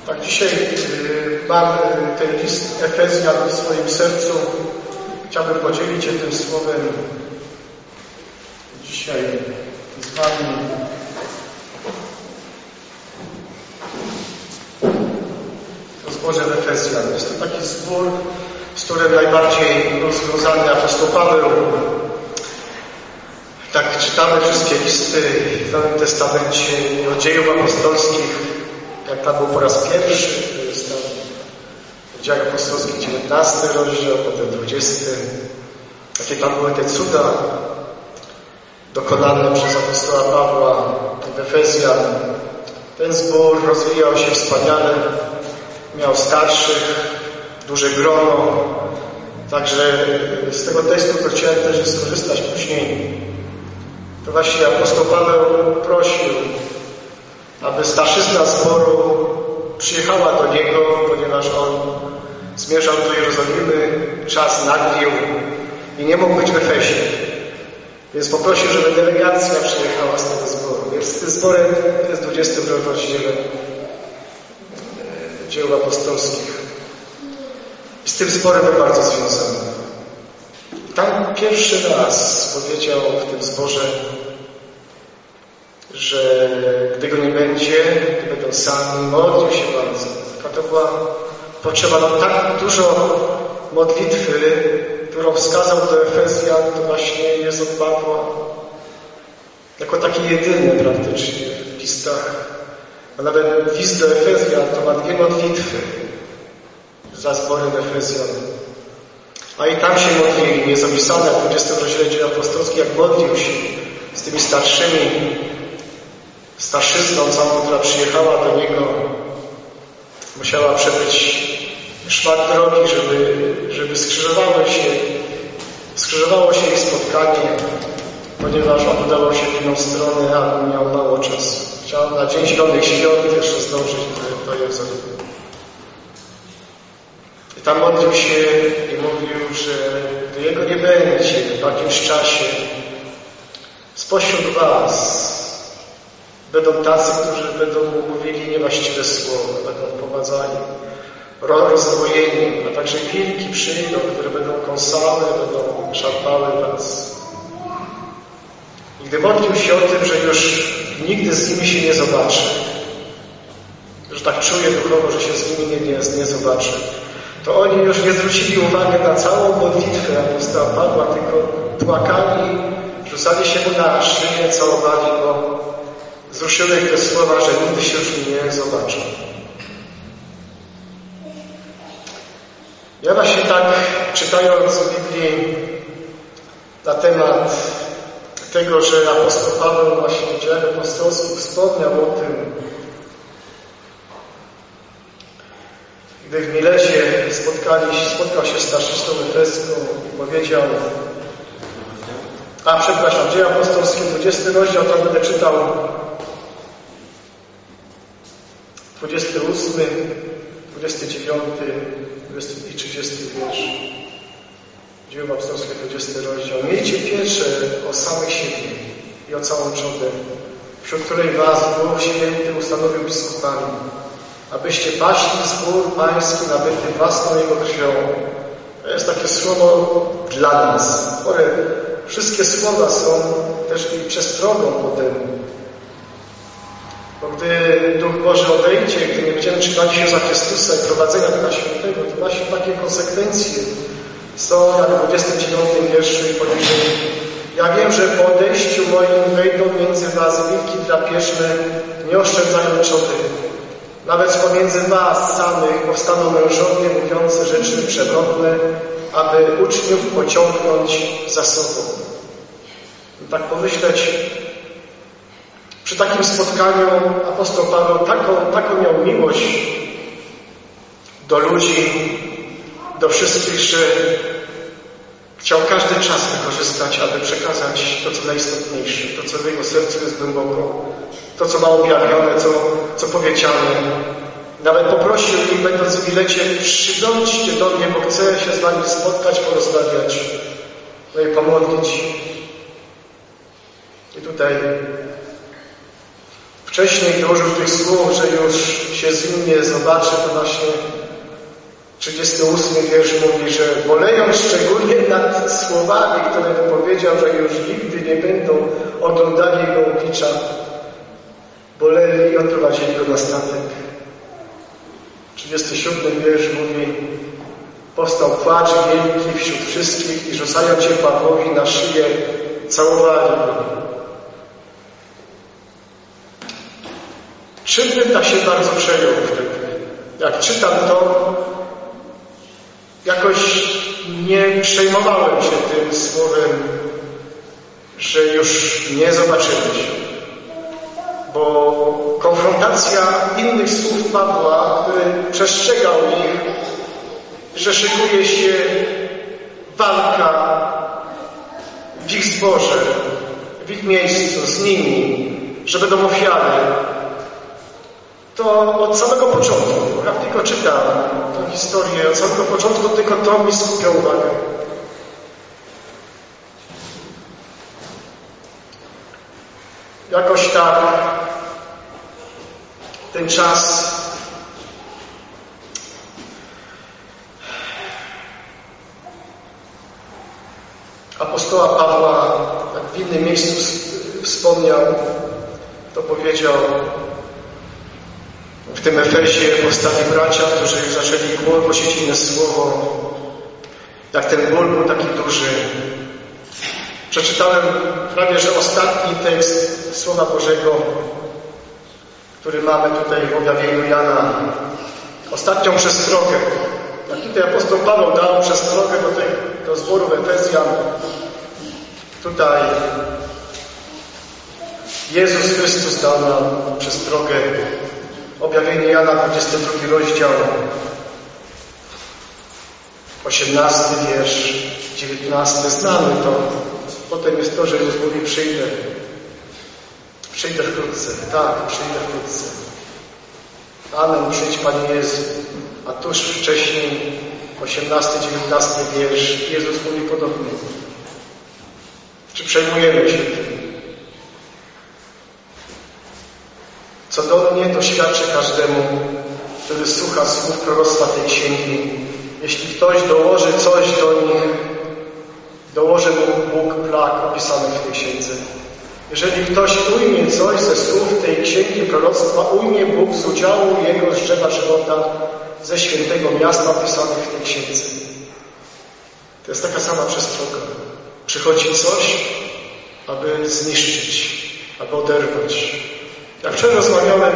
Tak, dzisiaj mam ten list Efezjan w swoim sercu. Chciałbym podzielić się tym słowem dzisiaj z Wami. To zborze Efezjan. Jest to taki zbór, z którym najbardziej rozwiązany apostoł Paweł. Tak czytamy wszystkie listy w Nowym Testamencie od dziejów apostolskich, jak tam był po raz pierwszy, to jest tam w Dziejach Apostolskich 19 rozdział, potem 20. Jakie tam były te cuda dokonane przez apostoła Pawła w Efezjan. Ten zbór rozwijał się wspaniale, miał starszych, duże grono. Także z tego tekstu to chciałem też skorzystać później. To właśnie apostoł Paweł prosił, aby starszyzna zboru przyjechała do niego, ponieważ on zmierzał do Jerozolimy, czas naglił i nie mógł być w Efezie. Więc poprosił, żeby delegacja przyjechała z tego zboru. Więc z tym zborem jest w 20 rozdziale dzieł apostolskich. I z tym zborem był bardzo związany. Tam pierwszy raz powiedział w tym zborze, że gdy go nie będzie, gdy będą sami, modlił się bardzo. Taka to była potrzeba, tak dużo modlitwy, którą wskazał do Efezjan, to właśnie jest od Pawła jako taki jedyny praktycznie w listach. A nawet list do Efezjan to ma 2 modlitwy za zborem Efezjan. A i tam się modlili. Jest opisane w 20 rozdziale Dziejów Apostolskich, jak modlił się z tymi starszymi, starszyzną całą, która przyjechała do niego. Musiała przebyć szmat drogi, żeby skrzyżowało się ich spotkanie, ponieważ on udawał się w inną stronę, a miał mało czasu. Chciał na Dzień Zielonych Świąt jeszcze zdążyć do Jerozolimy. I tam modlił się i mówił, że gdy Jego nie będzie w jakimś czasie, spośród was będą tacy, którzy będą mówili niewłaściwe słowa, będą wprowadzali rozdwojenie, a także wilki przyjdą, które będą kąsały, będą szarpały was. I gdy modlił się o tym, że już nigdy z nimi się nie zobaczy, że tak czuje duchowo, że się z nimi nie zobaczy, to oni już nie zwrócili uwagi na całą modlitwę apostoła Pawła, tylko płakali, rzucali się mu na szyję, całowali go. Wzruszyły ich te słowa, że nigdy się już nie zobaczą. Ja właśnie tak, czytając w Biblii na temat tego, że apostoł Paweł właśnie w Dziejach Apostolskich wspomniał o tym, gdy w Milecie spotkał się z starszyzną efeską i powiedział, Dzieje Apostolskie, 20 rozdział, tam będę czytał 28, 29, 20 i 30 wiersz. Dzieje Apostolskie, 20 rozdział. Miejcie pieczę o samych siebie i o całą czodę, wśród której was Duch Święty ustanowił biskupami, abyście paśli zbór pański nabyty własną Jego krwią. To jest takie słowo dla nas. Wszystkie słowa są też i przestrogą potem. Bo gdy Duch Boży odejdzie, gdy nie będziemy trzymali się za Chrystusa i prowadzenia Ducha Świętego, to właśnie takie konsekwencje są jak w 29 wierszu i poniżej. Ja wiem, że po odejściu moim wejdą między was wilki drapieżne, nie oszczędzają trzody. Nawet pomiędzy was samych powstaną mężowie mówiące rzeczy przewrotne, aby uczniów pociągnąć za sobą. I tak pomyśleć, przy takim spotkaniu apostoł Paweł taką miał miłość do ludzi, do wszystkich, że chciał każdy czas wykorzystać, aby przekazać to, co najistotniejsze, to, co w jego sercu jest głęboko, to, co ma objawione, co powiedziane. Nawet poprosił ich, będąc w Milecie, przyjdźcie do mnie, bo chcę się z wami spotkać, porozmawiać, no i pomodlić. I tutaj w wcześniej dołożył tych słów, że już się z nim nie zobaczy, to właśnie 38 wiersz mówi, że bolejąc szczególnie nad słowami, które wypowiedział, że już nigdy nie będą oglądali jego oblicza, boleli i odprowadzili go na statek. 37 wiersz mówi: powstał płacz wielki wśród wszystkich i rzucając się Pawłowi na szyję, całowali go. Czym bym tak się bardzo przejął wtedy? Jak czytam to, jakoś nie przejmowałem się tym słowem, że już nie zobaczymy się. Bo konfrontacja innych słów Pawła, który przestrzegał ich, że szykuje się walka w ich zborze, w ich miejscu, z nimi, że będą ofiary, to od samego początku, jak tylko czytam tę historię, od samego początku tylko to mi skupia uwagę. Jakoś tak ten czas apostoła Pawła, jak w innym miejscu wspomniał, to powiedział w tym Efezie: powstali bracia, którzy zaczęli głosić inne słowo, jak ten ból był taki duży. Przeczytałem prawie że ostatni tekst Słowa Bożego, który mamy tutaj w objawieniu Jana. Ostatnią przestrogę. Jak tutaj apostoł Paweł dał przestrogę do zboru w Efezjan, tutaj Jezus Chrystus dał nam przestrogę. Objawienie Jana, 22 rozdział, 18 wiersz, 19, znamy to. Potem jest to, że Jezus mówi: przyjdę. Przyjdę wkrótce. Tak, przyjdę wkrótce. Amen, przyjdź Panie Jezu. A tuż wcześniej, 18, 19 wiersz, Jezus mówi podobnie. Czy przejmujemy się tym? Co do mnie, to świadczę każdemu, który słucha słów proroctwa tej księgi. Jeśli ktoś dołoży coś do nich, dołoży mu Bóg plag opisanych w tej księdze. Jeżeli ktoś ujmie coś ze słów tej księgi proroctwa, ujmie Bóg z udziału jego z drzewa żywota, ze świętego miasta opisanych w tej księdze. To jest taka sama przestroga. Przychodzi coś, aby zniszczyć, aby oderwać. Jak wczoraj rozmawiałem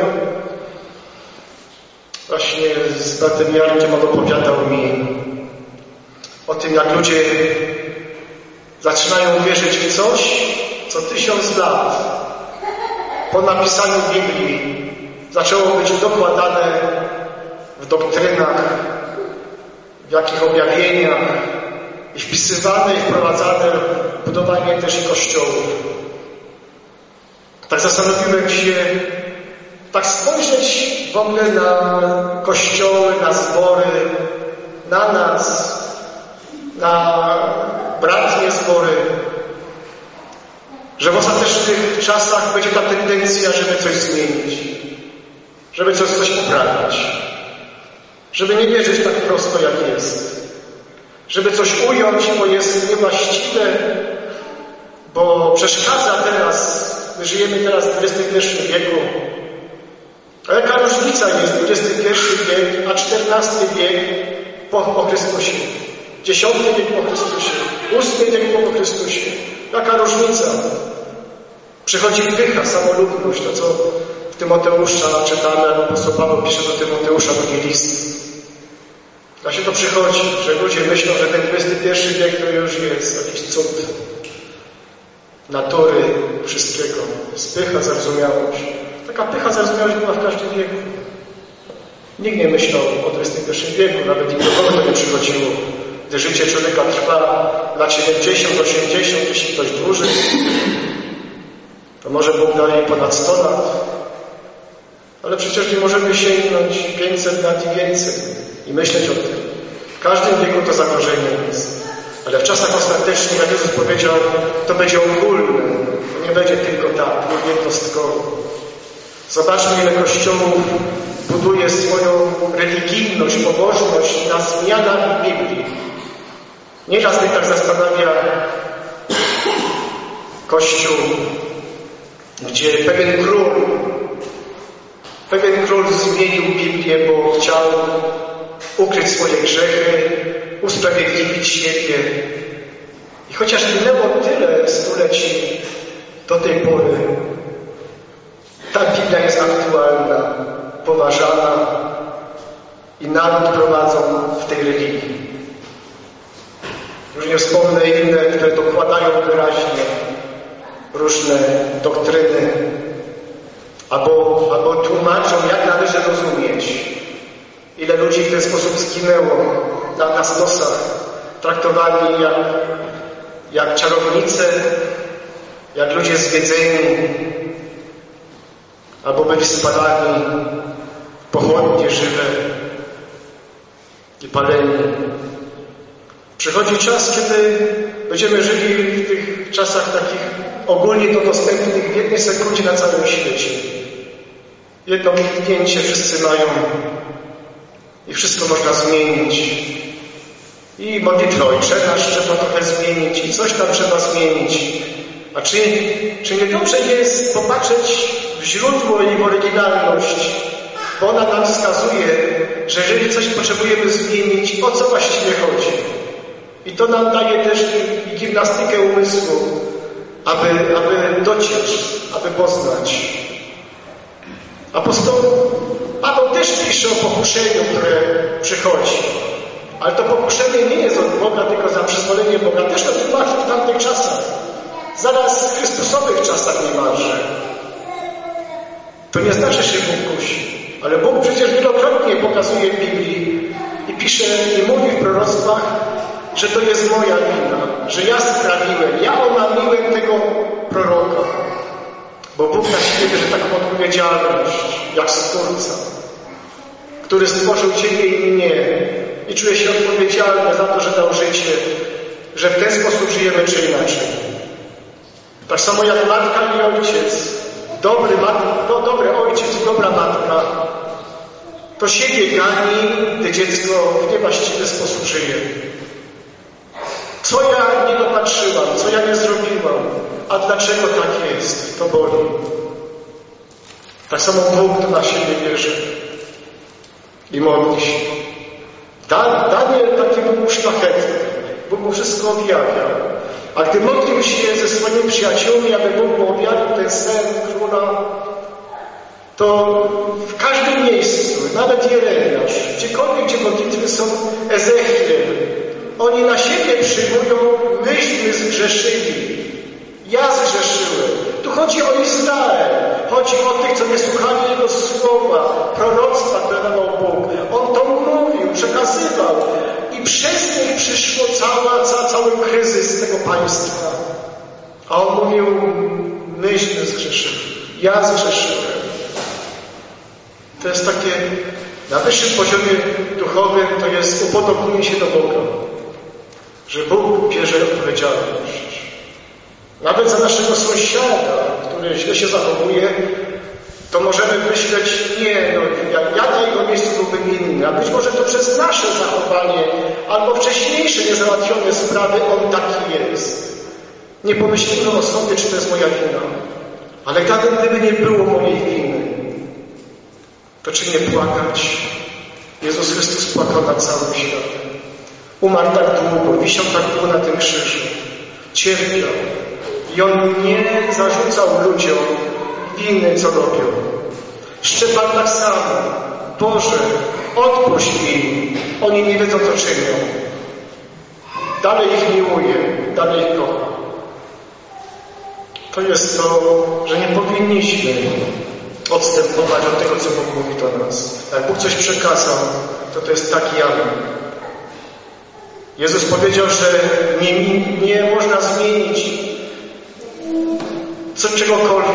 właśnie z bratem Jarkiem, on opowiadał mi o tym, jak ludzie zaczynają wierzyć w coś, co 1000 lat po napisaniu Biblii zaczęło być dokładane w doktrynach, w jakich objawieniach i wpisywane i wprowadzane w budowanie też i kościołów. Tak zastanowiłem się, tak spojrzeć w ogóle na kościoły, na zbory, na nas, na bratnie zbory, że w ostatecznych czasach będzie ta tendencja, żeby coś zmienić, żeby coś poprawić, żeby nie wierzyć tak prosto, jak jest, żeby coś ująć, bo jest niewłaściwe, bo przeszkadza teraz. My żyjemy teraz w XXI wieku. A jaka różnica jest XXI wiek, a XIV wiek po Chrystusie? X wiek po Chrystusie, VIII wiek po Chrystusie. Jaka różnica? Przychodzi pycha, samolubność, to co w Tymoteusza czytamy, albo apostoł Paweł pisze do Tymoteusza drugi list. Właśnie to przychodzi, że ludzie myślą, że ten XXI wiek to już jest jakiś cud natury, wszystkiego. Jest pycha, zarozumiałość. Taka pycha, zarozumiałość była w każdym wieku. Nikt nie myślał o XXI wieku, nawet nikogo to nie przychodziło. Gdy życie człowieka trwa lat 70, 80, jeśli ktoś dłużej, to może Bóg daje ponad 100 lat. Ale przecież nie możemy sięgnąć 500 lat i więcej i myśleć o tym. W każdym wieku to zagrożenie jest. Ale w czasach ostatecznych, jak Jezus powiedział, to będzie ogólne. To nie będzie tylko tak, jednostkowo. Zobaczmy, ile Kościołów buduje swoją religijność, pobożność na zmianach Biblii. Nieraz mnie tak zastanawia Kościół, gdzie pewien król zmienił Biblię, bo chciał ukryć swoje grzechy, usprawiedliwić siebie. I chociaż minęło tyle stuleci do tej pory, ta Biblia jest aktualna, poważana i naród prowadzą w tej religii. Już nie wspomnę inne, które dokładają wyraźnie różne doktryny albo tłumaczą, jak należy rozumieć. Ile ludzi w ten sposób zginęło na stosach, traktowani jak czarownice, jak ludzie zwiedzeni, albo byli spalani w pochodnie żywe i paleni. Przychodzi czas, kiedy będziemy żyli w tych czasach takich ogólnie to dostępnych w jednej sekundzie na całym świecie. Jedno kliknięcie wszyscy mają i wszystko można zmienić. I modlitwę ojczego trzeba trochę zmienić i coś tam trzeba zmienić. A czy nie dobrze jest popatrzeć w źródło i w oryginalność, bo ona nam wskazuje, że jeżeli coś potrzebujemy zmienić, o co właściwie chodzi. I to nam daje też i gimnastykę umysłu, aby dociec, aby poznać. Apostoł Paweł też pisze o pokuszeniu, które przychodzi. Ale to pokuszenie nie jest od Boga, tylko za przyzwolenie Boga. Też to tłumaczył w tamtych czasach. Zaraz w Chrystusowych czasach niemalże. To nie znaczy, że Bóg kusi. Ale Bóg przecież wielokrotnie pokazuje w Biblii i pisze i mówi w proroctwach, że to jest moja wina, że ja sprawiłem, ja omamiłem tego proroka. Bo Bóg na siebie bierze taką odpowiedzialność, jak Stwórca, który stworzył Ciebie i mnie i czuje się odpowiedzialny za to, że dał życie, że w ten sposób żyjemy czy inaczej. Tak samo jak matka i ojciec, dobry ojciec i dobra matka, to siebie gani, gdy dziecko w niewłaściwy sposób żyje. Co ja nie dopatrzyłam, co ja nie zrobiłam, a dlaczego tak jest, to boli. Tak samo Bóg to na siebie bierze i modli się. Daniel taki był szlachetny, Bóg mu wszystko objawiał. A gdy modlił się ze swoimi przyjaciółmi, aby Bóg mu objawił ten sen króla, to w każdym miejscu, nawet Jeremiasz, gdziekolwiek, gdzie modlitwy są, Ezechiel, oni na siebie przyjmują, myśmy zgrzeszyli. Ja zgrzeszyłem. Tu chodzi o Izrael. Chodzi o tych, co nie słuchali Jego słowa, proroctwa, które dawał Bóg. On to mówił, przekazywał. I przez nich przyszło cały kryzys tego państwa. A on mówił, myśmy zgrzeszyli. Ja zgrzeszyłem. To jest takie, na wyższym poziomie duchowym, to jest upodobnienie się do Boga. Że Bóg bierze odpowiedzialność. Nawet za naszego sąsiada, który źle się zachowuje, to możemy myśleć, ja na jego miejscu byłbym inny, a być może to przez nasze zachowanie albo wcześniejsze niezałatwione sprawy on taki jest. Nie pomyślimy o sobie, czy to jest moja wina. Ale gdyby nie było mojej winy, to czy nie płakać? Jezus Chrystus płakał nad całym światem. Umarł tak długo, wisiał tak długo na tym krzyżu. Cierpiał. I on nie zarzucał ludziom winy, co robią. Szczepan tak samo. Boże, odpuść im. Oni nie wiedzą, co czynią. Dalej ich miłuje, dalej ich kocha. To jest to, że nie powinniśmy odstępować od tego, co Bóg mówi do nas. Jak Bóg coś przekazał, to jest taki amen. Jezus powiedział, że nie można zmienić czegokolwiek.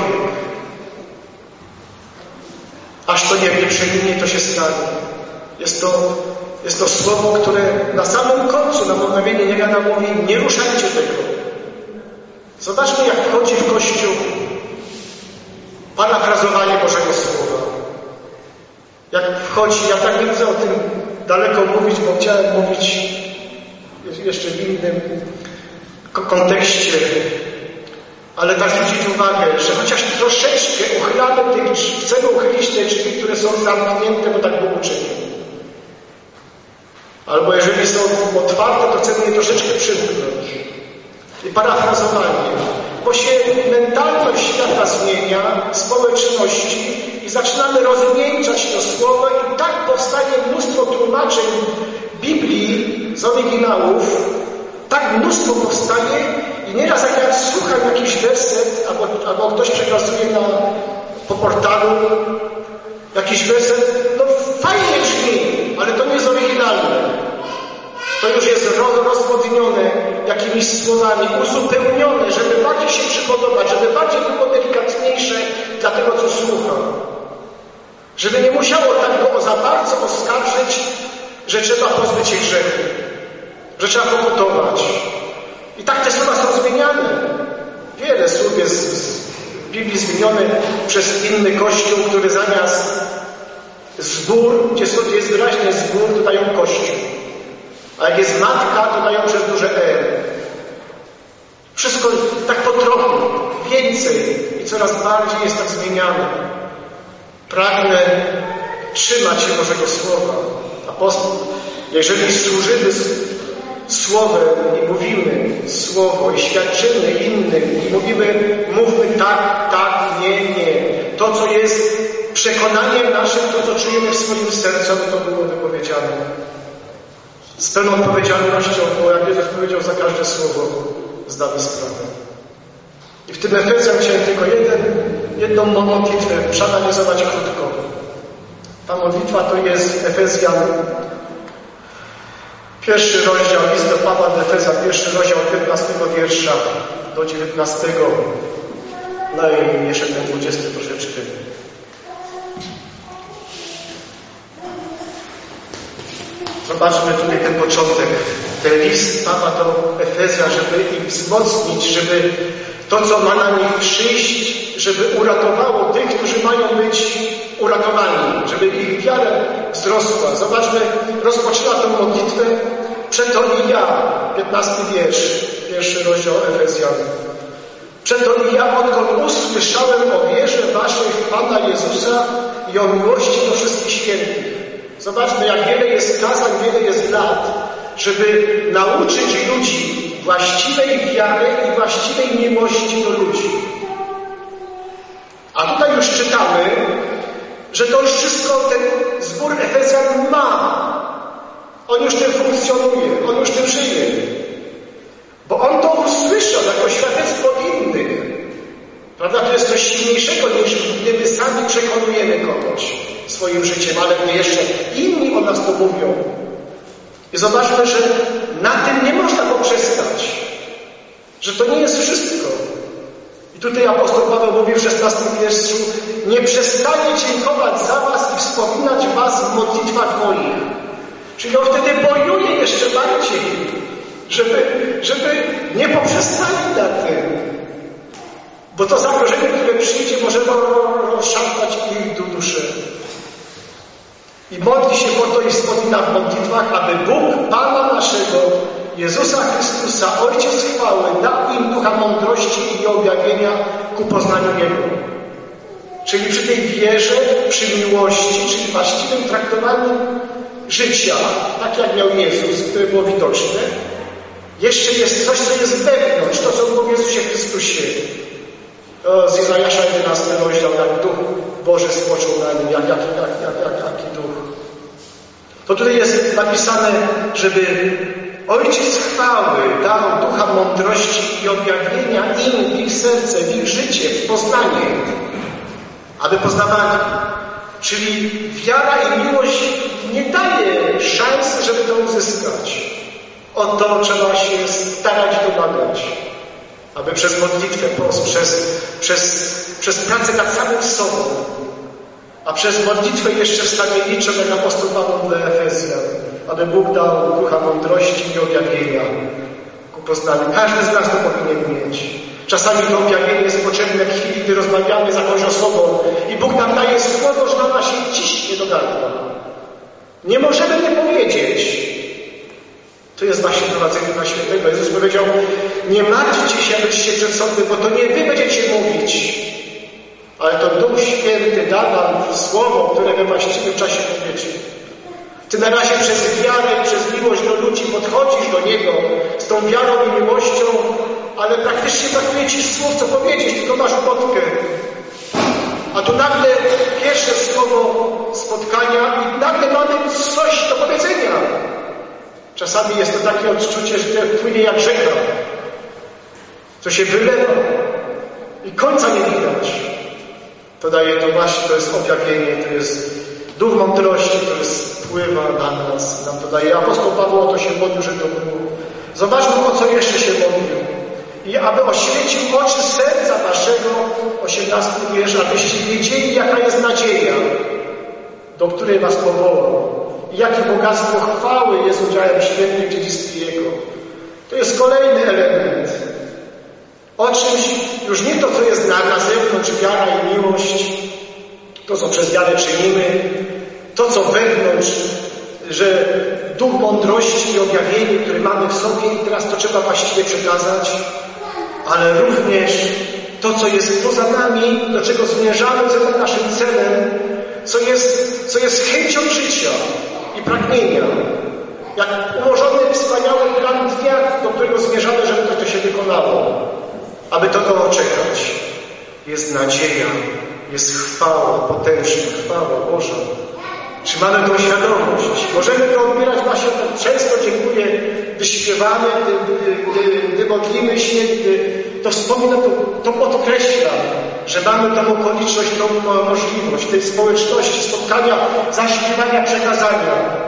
Aż to nie przeminie, to się stanie. Jest to słowo, które na samym końcu, na pomnowienie nieba nam mówi, nie ruszajcie tego. Zobaczmy, jak wchodzi w Kościół parafrazowanie Bożego Słowa. Jak wchodzi, ja tak nie chcę o tym daleko mówić, bo chciałem mówić jeszcze w innym kontekście, ale tak zwrócić uwagę, że chociaż troszeczkę uchylamy tych drzwi, chcemy uchylić te drzwi, które są zamknięte, bo tak Bóg uczynił. Albo jeżeli są otwarte, to chcemy je troszeczkę przymknąć. I parafrazowanie. Bo się mentalność świata zmienia, społeczności i zaczynamy rozmieńczać to słowo i tak powstaje mnóstwo tłumaczeń Biblii z oryginałów, tak mnóstwo powstaje i nieraz jak ja słucham jakiś werset albo ktoś przekazuje po portalu jakiś werset, no fajnie brzmi, ale to nie jest oryginalne. To już jest rozwodnione jakimiś słowami, uzupełnione, żeby bardziej się przypodobać, żeby bardziej było delikatniejsze dla tego, co słucha. Żeby nie musiało tak go za bardzo oskarżyć, że trzeba pozbyć się grzechu, że trzeba pokutować. I tak te słowa są zmieniane. Wiele słów jest w Biblii zmienione przez inny kościół, który zamiast zbór, gdzie jest wyraźnie zbór, to dają kościół. A jak jest matka, to dają przez duże E. Wszystko tak po trochu, więcej i coraz bardziej jest tak zmieniane. Pragnę trzymać się Bożego Słowa. Jeżeli służymy Słowem i mówimy Słowo i świadczymy innym i mówmy tak, tak, nie, nie. To, co jest przekonaniem naszym, to, co czujemy w swoim sercu, aby to było wypowiedziane. Z pełną odpowiedzialnością, bo jak Jezus powiedział, za każde słowo zdamy sprawę. I w tym Efezjan chciałem tylko jedną modlitwę przeanalizować krótko. Ta modlitwa to jest Efezjan, 1 rozdział, list do Pawła do Efezjan, 1 rozdział od 15 wiersza do 19. No i jeszcze ten 20 troszeczkę. Zobaczmy tutaj ten początek. Ten list Pawła do Efezjan, żeby ich wzmocnić, żeby to, co ma na nich przyjść, żeby uratowało tych, którzy mają być uratowani, żeby ich wiara wzrosła. Zobaczmy, rozpoczyna tę modlitwę. Przeto i ja, 15 wiersz, 1 rozdział Efezjan. Przeto i ja, odkąd usłyszałem o wierze waszej w Pana Jezusa i o miłości do wszystkich świętych. Zobaczmy, jak wiele jest kazań, wiele jest lat, żeby nauczyć ludzi właściwej wiary i właściwej miłości do ludzi. A tutaj już czytamy, że to już wszystko ten zbór Efezjan ma. On już tym funkcjonuje, on już tym żyje. Bo on to usłyszał jako świadectwo innych. Prawda? To jest coś silniejszego niż gdy my sami przekonujemy kogoś swoim życiem, ale gdy jeszcze inni o nas to mówią. I zobaczmy, że na tym nie można poprzestać. Że to nie jest wszystko. I tutaj apostoł Paweł mówi w 16 wierszu: nie przestaję dziękować za was i wspominać was w modlitwach moich. Czyli on wtedy bojuje jeszcze bardziej, żeby nie poprzestali na tym. Bo to zagrożenie, które przyjdzie, może rozszarpać ich duszę. I modli się po to i wspomina w modlitwach, aby Bóg, Pana naszego, Jezusa Chrystusa, Ojciec chwały, dał im ducha mądrości i objawienia ku poznaniu Jego. Czyli przy tej wierze, przy miłości, czyli właściwym traktowaniu życia, tak jak miał Jezus, które było widoczne, jeszcze jest coś, co jest wewnątrz, to co było w Jezusie Chrystusie. Z Izajasza 11 rozdział, jak Duch Boży spoczął na nim, jaki duch. To tutaj jest napisane, żeby Ojciec chwały dał ducha mądrości i objawienia im w ich serce, w ich życie, w poznanie, aby poznawali. Czyli wiara i miłość nie daje szansy, żeby to uzyskać. O to trzeba się starać domagać. Aby przez modlitwę, przez pracę nad samym sobą, a przez modlitwę jeszcze wstawienniczą, jak apostoł Paweł do Efezjan, aby Bóg dał ducha mądrości i objawienia ku poznaniu. Każdy z nas to powinien mieć. Czasami to objawienie jest potrzebne w chwili, gdy rozmawiamy z jakąś osobą i Bóg nam daje słowo, że ona się ciśnie do gardła. Nie możemy nie powiedzieć. To jest właśnie prowadzenie Ducha Świętego. Jezus powiedział, nie martwcie się, abyście przed sądem, bo to nie wy będziecie mówić, ale to Duch Święty da wam słowo, które we właściwym czasie powiecie. Ty na razie przez wiarę i przez miłość do ludzi podchodzisz do Niego z tą wiarą i miłością, ale praktycznie brakuje ci słów, co powiedzieć, tylko masz głodkę. A tu nagle pierwsze słowo spotkania i nagle mamy coś do powiedzenia. Czasami jest to takie odczucie, że to płynie jak rzeka, co się wylewa i końca nie widać. To daje to właśnie, to jest objawienie, to jest duch mądrości, który spływa na nas, nam to daje. Apostoł Paweł o to się modlił, że to było. Zobaczmy, o co jeszcze się modlił. I aby oświecił oczy serca waszego, 18 wiersz, abyście wiedzieli, jaka jest nadzieja, do której was powołał. I jakie bogactwo chwały jest udziałem świętym w dziedzictwie Jego. To jest kolejny element. O czymś, już nie to, co jest na zewnątrz, wiara i miłość, to, co przez wiarę czynimy, to, co wewnątrz, że duch mądrości i objawienie, które mamy w sobie i teraz to trzeba właściwie przekazać, ale również to, co jest poza nami, do czego zmierzamy, co jest naszym celem, co jest chęcią życia i pragnienia. Jak ułożony wspaniały plan dnia, do którego zmierzamy, żeby to się wykonało. Aby to doczekać. Jest nadzieja, jest chwała, potężna chwała Boża. Czy mamy tą świadomość? Możemy to odbierać właśnie tak często, dziękuję, gdy śpiewamy, gdy modlimy się, to wspominam, to podkreślam, że mamy tą okoliczność, tą możliwość tej społeczności, spotkania, zaśpiewania, przekazania.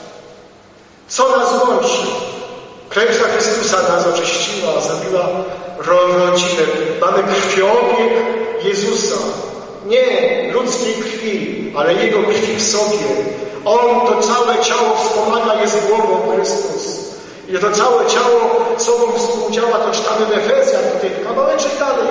Co nas łączy? Klęska Chrystusa nas oczyściła, zabiła rodzinę. Mamy krwiobieg Jezusa. Nie ludzkiej krwi, ale Jego krwi w sobie. On to całe ciało wspomaga, jest głową Chrystus. I to całe ciało sobą współdziała, to czytamy w Efezjach, tutaj kawałeczek dalej,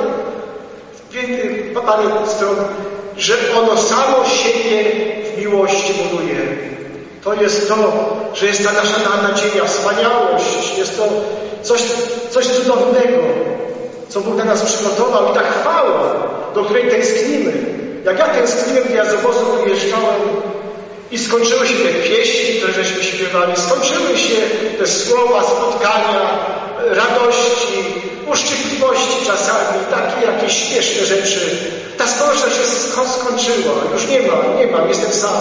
parę stron, że ono samo siebie w miłości buduje. To jest to, że jest ta nasza nadzieja, wspaniałość, jest to coś cudownego, co Bóg dla nas przygotował i ta chwała, do której tęsknimy. Jak ja tęskniłem, gdy ja z obozu wyjeżdżałem i skończyły się te pieśni, które żeśmy śpiewali, skończyły się te słowa, spotkania, radości, uszczypliwości czasami, takie jakieś śmieszne rzeczy. Ta społeczność się skończyła, już nie ma, jestem sam.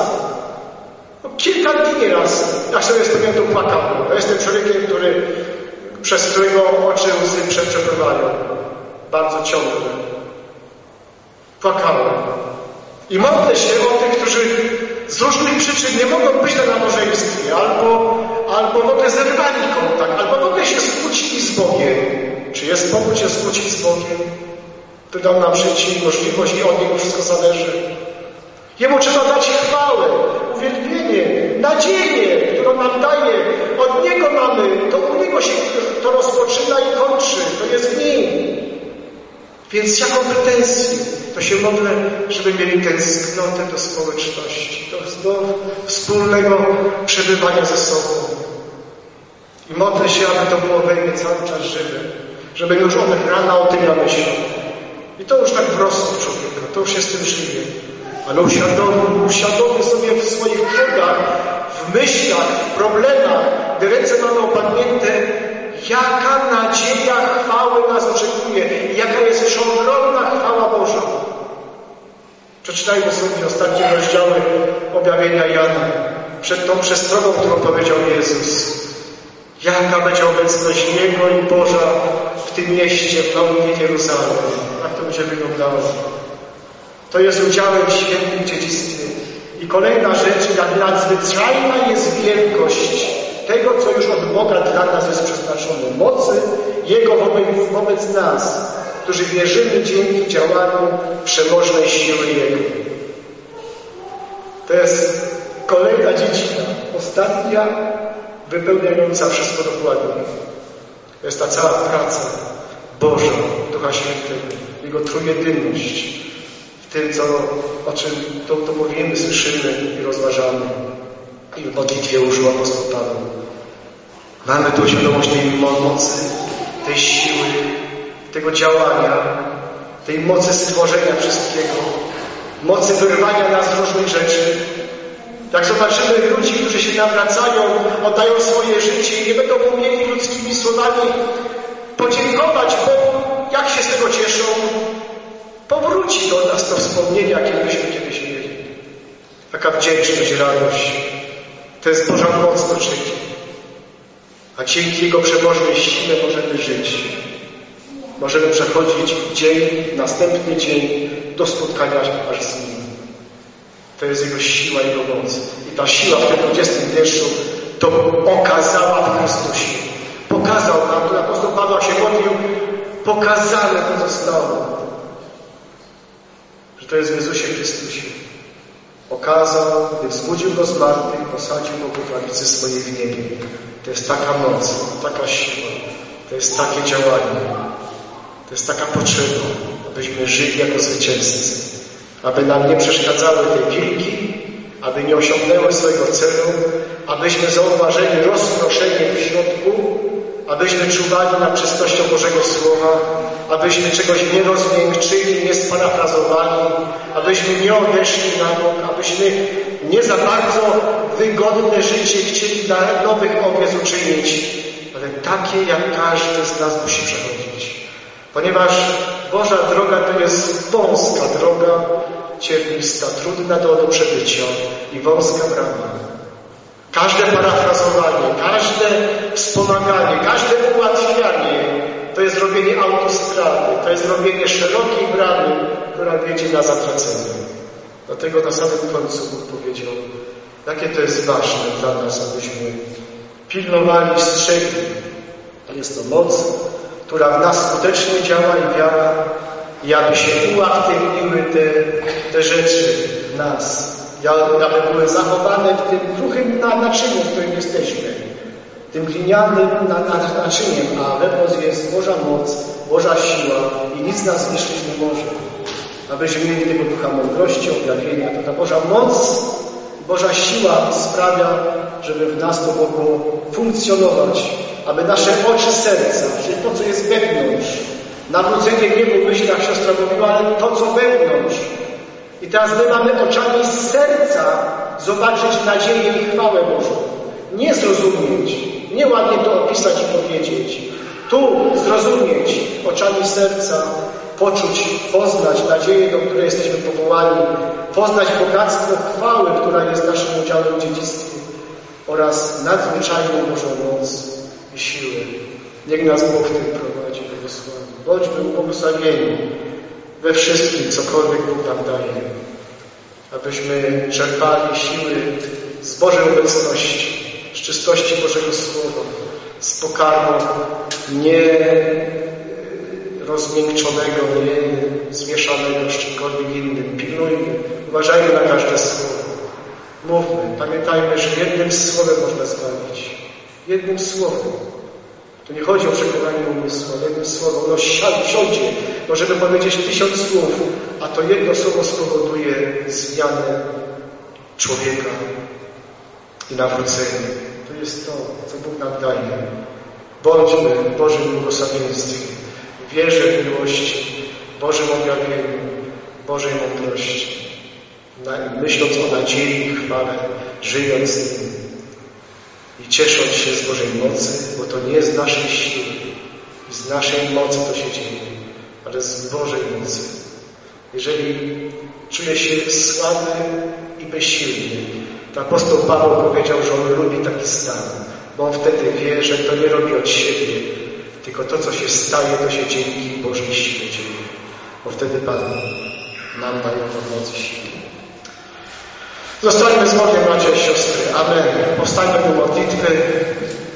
Kilka dni raz, jak sobie stoję, to płakałem. Ja jestem człowiekiem, przez którego oczy łzy przepływają. Bardzo ciągle. Płakałem. I modlę się o tych, którzy z różnych przyczyn nie mogą być na nabożeństwie, albo w ogóle zerwali kontakt, albo w ogóle się skłócili z Bogiem. Czy jest powód się skłócić z Bogiem? To dał nam życie i możliwość i od Niego wszystko zależy. Jemu trzeba dać chwałę, uwielbienie, nadzieję, którą nam daje. Od Niego mamy, to u Niego się to rozpoczyna i kończy. To jest w Nim. Więc jaką pretensję? To się modlę, żeby mieli tęsknotę do społeczności, do wspólnego przebywania ze sobą. I modlę się, aby to było we mnie cały czas żywe. Żeby już od rana o tym ja myślał. I to już tak prosto człowieka, to już jest tym żyje. Ale uświadomy sobie w swoich trudach, w myślach, w problemach, gdy ręce mamy opadnięte, jaka nadzieja chwały nas oczekuje, jaka jest przeogromna chwała Boża. Przeczytajmy sobie ostatnie rozdziały objawienia Jana, przed tą przestrogą, którą powiedział Jezus. Jaka będzie obecność Jego i Boża w tym mieście, w Nowym Jeruzalem. Jak to będzie wyglądało? To jest udziałem w świętym dziedzictwie. I kolejna rzecz, jak nadzwyczajna jest wielkość tego, co już od Boga dla nas jest przeznaczone. Mocy Jego wobec nas, którzy wierzymy dzięki działaniu przemożnej siły Jego. To jest kolejna dziedzina, ostatnia, wypełniająca wszystko dokładnie. To jest ta cała praca Boża, Ducha Świętego, Jego trójjedyność w tym, o czym to mówimy, słyszymy i rozważamy. I w modlitwie użył apostoł Paweł. Mamy tu świadomość tej mocy, tej siły, tego działania, tej mocy stworzenia wszystkiego, mocy wyrwania nas z różnych rzeczy. Jak zobaczymy ludzi, którzy się nawracają, oddają swoje życie i nie będą umieli ludzkimi słowami podziękować Bogu, jak się z tego cieszą, powróci do nas to wspomnienie, jakie myśmy kiedyś mieli. Taka wdzięczność, radość. To jest Boża moc do życia. A dzięki Jego przebożnej sile możemy żyć. Możemy przechodzić dzień, następny dzień do spotkania aż z Nim. To jest Jego siła, Jego moc. I ta siła w tym 20 wierszu to okazała w Chrystusie. Pokazał nam, tu apostoł Paweł się modlił, pokazane to zostało. Że to jest w Jezusie Chrystusie. Okazał, gdy wzbudził Go z martwych, posadził Go po prawicy swojej w niebie. To jest taka moc, taka siła, to jest takie działanie, to jest taka potrzeba, abyśmy żyli jako zwycięzcy, aby nam nie przeszkadzały te wilki, aby nie osiągnęły swojego celu, abyśmy zauważyli rozproszenie w środku, abyśmy czuwali nad czystością Bożego Słowa, abyśmy czegoś nie rozmiękczyli, nie sparafrazowali, abyśmy nie odeszli na bok, abyśmy nie za bardzo wygodne życie chcieli dla nowych owiec uczynić, ale takie, jak każdy z nas musi przechodzić. Ponieważ Boża droga to jest wąska droga, ciernista, trudna do przebycia i wąska brama. Każde parafrazowanie, każde wspomaganie, każde ułatwianie to jest robienie autostrady, to jest robienie szerokiej bramy, która wiedzie na zatracenie. Dlatego na samym końcu Bóg powiedział, jakie to jest ważne dla nas, abyśmy pilnowali, strzegli. Jest to moc, która w nas skutecznie działa i wiara, i aby się uaktywniły te rzeczy w nas, aby były zachowane w tym kruchym naczyniu, w którym jesteśmy, tym glinianym naczyniem, a wewnątrz jest Boża moc, Boża siła i nic nas zniszczyć nie może. Abyśmy mieli tego ducha mądrości, objawienia, to ta Boża moc, Boża siła sprawia, żeby w nas to mogło funkcjonować, aby nasze oczy serca, czyli to, co jest wewnątrz, nawrócenie nie w myślach, siostra mówiła, ale to, co wewnątrz. I teraz my mamy oczami serca zobaczyć nadzieję i chwałę Bożą. Nie zrozumieć, nie ładnie to opisać i powiedzieć. Tu zrozumieć oczami serca, poczuć, poznać nadzieję, do której jesteśmy powołani, poznać bogactwo chwały, która jest naszym udziałem w dziedzictwie oraz nadzwyczajną Bożą moc i siłę. Niech nas Bóg w tym prowadzi, błogosławi. Bądźmy ubłogosławieni we wszystkim, cokolwiek Bóg nam daje, abyśmy czerpali siły z Bożej obecności, z czystości Bożego Słowa, z pokarmu nie rozmiękczonego, nie zmieszanego z czymkolwiek innym. Pilnujmy, uważajmy na każde słowo. Mówmy, pamiętajmy, że jednym słowem można zbawić. Jednym słowem. Tu nie chodzi o przekonanie umysłu, ale jednym słowem. Ono siądzie. Możemy powiedzieć 1000 słów, a to jedno słowo spowoduje zmianę człowieka i nawrócenie. To jest to, co Bóg nam daje. Bądźmy w Bożym błogosławieństwie, w wierze, miłości, Bożym objawieniu, Bożej mądrości, myśląc o nadziei i chwale, żyjąc z Nim i ciesząc się z Bożej mocy, bo to nie z naszej siły i z naszej mocy to się dzieje, ale z Bożej mocy. Jeżeli czuję się słaby i bezsilny, to apostoł Paweł powiedział, że on lubi taki stan, bo on wtedy wie, że to nie robi od siebie, tylko to, co się staje, to się dzięki Bożej sile dzieje. Bo wtedy Pan nam daje pomoc i siłę. Zostańmy z Bogiem, bracia i siostry. Amen. Powstańmy do modlitwy.